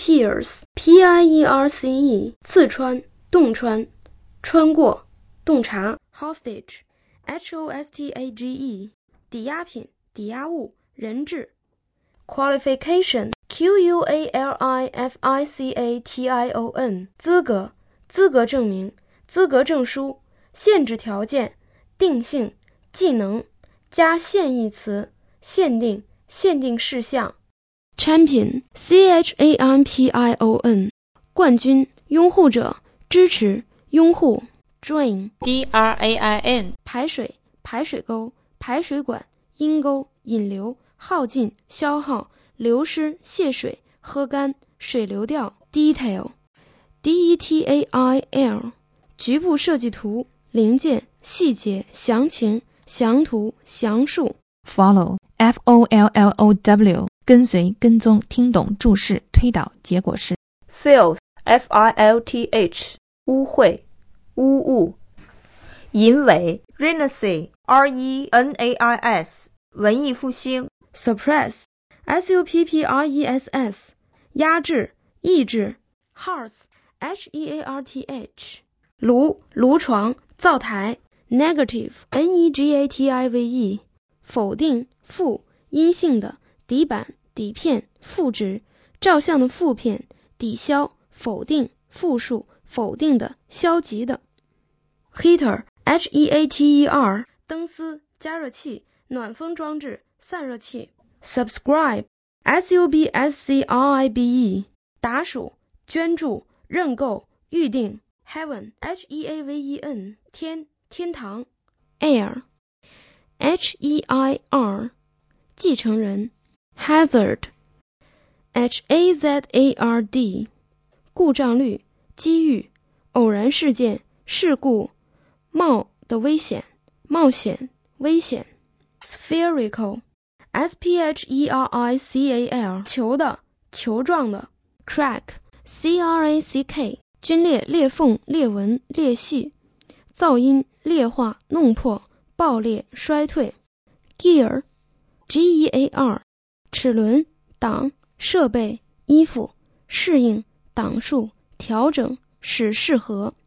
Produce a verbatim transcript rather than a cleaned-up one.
pierce P I E R C E 刺穿洞穿穿过洞察 hostage H O S T A G E 抵押品抵押物人质 qualification Q U A L I F I C A T I O N 资格资格证明资格证书限制条件定性技能加限义词限定限定事项 champion C H A M P I O N 冠军拥护者支持拥护 drain D R A I N 排水排水沟排水管阴沟引流耗尽消耗流失泄水喝干水流掉 detail D E T A I L 局部设计图零件细节详情详图详述 follow F O L L O W 跟随跟踪听懂注释推导结果是 filth F I L T H 污秽污物淫猥 Renaissance R E N A I S 文艺复兴 suppress S U P P R E S S 压制抑制 hearth H E A R T H 炉炉床灶台 negative N E G A T I V E 否定负阴性的底板底片负值照相的负片抵消否定负数否定的消极的 heater H E A T E R 灯丝加热器暖风装置散热器 subscribe S U B S C R I B E 打属捐助认购预定 heaven H E A V E N 天天堂 heir H E I R 继承人 hazard H A Z A R D 故障率机遇偶然事件事故冒的危险冒险危险 spherical S P H E R I C A L 球的球状的 crack C R A C K 皲裂裂缝裂纹裂隙噪音裂化弄破爆裂衰退 gear G E A R 齿轮档设备衣服适应档数调整使适合